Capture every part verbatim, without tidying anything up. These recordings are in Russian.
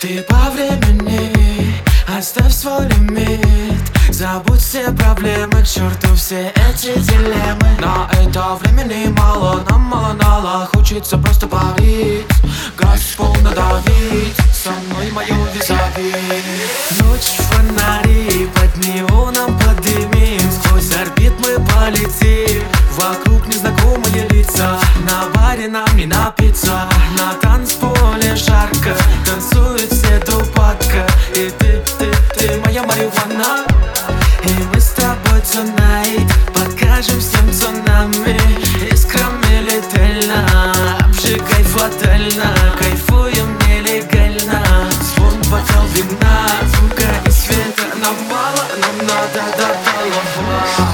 Ты по времени оставь свой лимит. Забудь все проблемы, к черту все эти дилеммы. На это времени мало, нам мало нала. Хочется просто парить, газ в пол надавить. Со мной мою визави. Ночь, фонари, под неоном подымим. Сквозь орбит мы полетим. Вокруг незнакомые лица. На баре нам не напиться. На танцполе жарко, танцуют все до упадка. И ты, ты, ты моя марихуана. И мы с тобой tonight покажем всем, кто нами. Искрами летально, обжигай фатально. Кайфуем нелегально. Звон бокал вина, звука и света. Нам мало, нам надо до голова.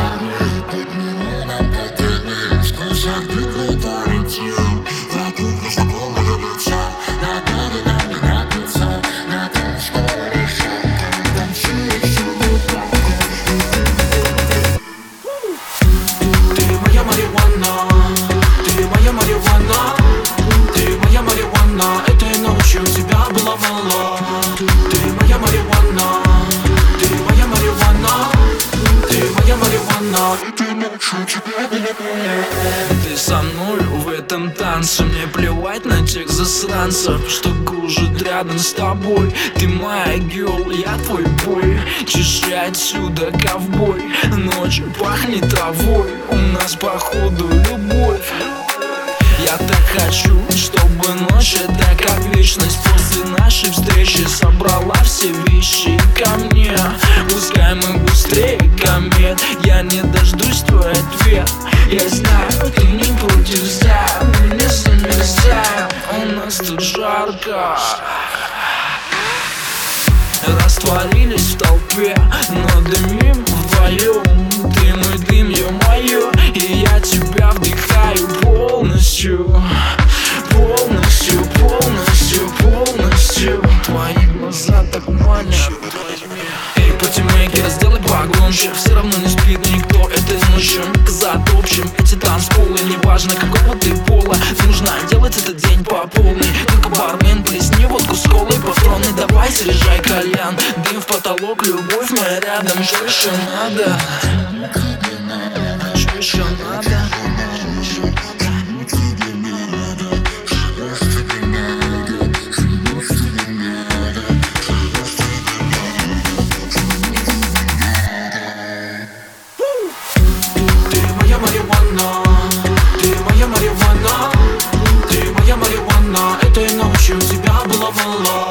Этой ночью тебя было мало. Ты моя марихуана, ты моя марихуана, ты моя марихуана. Этой ночью тебя было мало. Ты со мной в этом танце. Мне плевать на тех засранцев, что кружат рядом с тобой. Ты моя герл, я твой бой. Чеши отсюда, ковбой. Ночь пахнет травой. У нас походу любовь. Я так хочу, чтобы ночь это как вечность. После нашей встречи собрала все вещи ко мне. Пускай мы быстрее комет. Я не дождусь твой ответ. Я знаю, ты не против, зря мы не замерзаем. У нас тут жарко. Растворились в толпе, но дымим вдвоем. Ты мой дым, я мое. И я тебя вдыхаю полностью. Полностью, полностью, полностью. Твои глаза так манят. Эй, патимейкер, сделай погромче. Все равно не спит никто этой ночью. Затопчем эти танцполы. Неважно какого ты пола. Нужно делать этот день по полной. Только бармен, плесни водку с колой по втроной. Давай заряжай кальян. Дым в потолок, любовь моя рядом. Что еще надо? Что еще надо? Ты моя марихуана, ты моя марихуана, ты моя марихуана. Этой ночью тебя было мало.